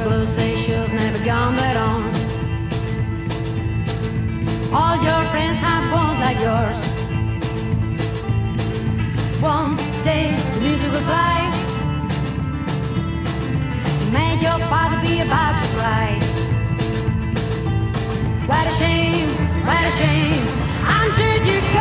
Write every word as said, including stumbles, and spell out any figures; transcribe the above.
blue Seychelles never gone that on. All your friends have one like yours. One day the music will play. Made your father be about to cry. What a shame, what a shame. I'm sure you